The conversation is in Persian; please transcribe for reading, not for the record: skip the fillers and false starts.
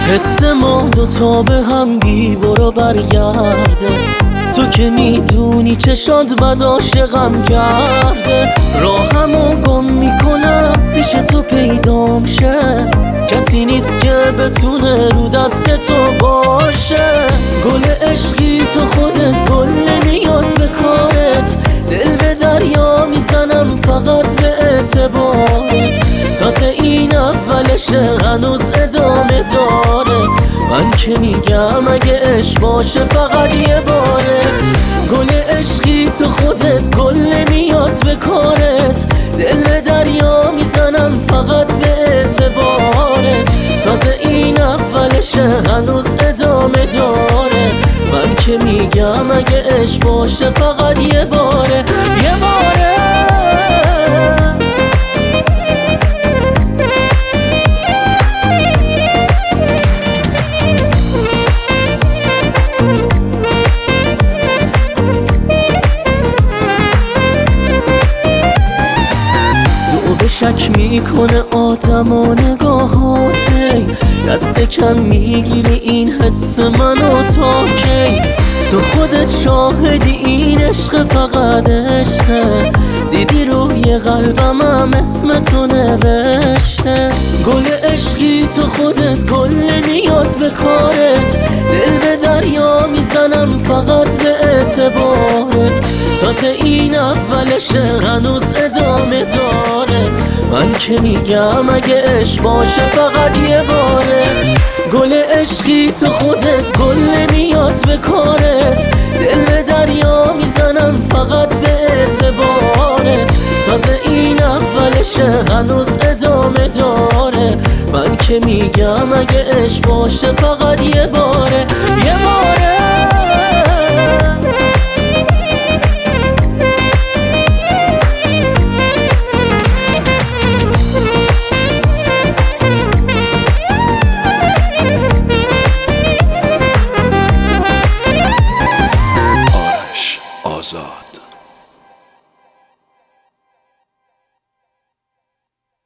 حس ما دوتا به هم بی برو برگرده، تو که میدونی چشات بد عاشقم کرده. راهمو گم میکنم پیش تو پیدام شه، کسی نیست که بتونه رو دست تو باشه. گل عشقی تو خودت گل نمیاد به کارت، دل به دریا میزنم فقط به اعتبارت. تازه این اولشه هنوز ادامه داره، من که میگم اگه عشق باشه فقط یه باره. گل عشقی تو خودت گل نمیاد به کارت، دل به دریا میزنم فقط به اعتبارت. تازه این اولشه هنوز ادامه داره، من که میگم اگه عشق باشه فقط یه باره، یه باره. شک میکنه آدم و نگاهاتی، دست کم میگیری این حس منو تا کی. تو خودت شاهدی این عشق فقط عشقه، دیدی روی قلبم هم اسم تو نوشته. گل عشقی تو خودت گل نمیاد به کارت، دل به دریا میزنم فقط به اعتبارت. تازه این اولشه هنوز ادامه داره، من که میگم اگه عشق باشه فقط یه باره. گل عشقی تو خودت گل نمیاد به کارت، دل به دریا میزنم فقط به اعتبارت. تازه این اولشه هنوز ادامه داره، من که میگم اگه عشق باشه فقط یه باره.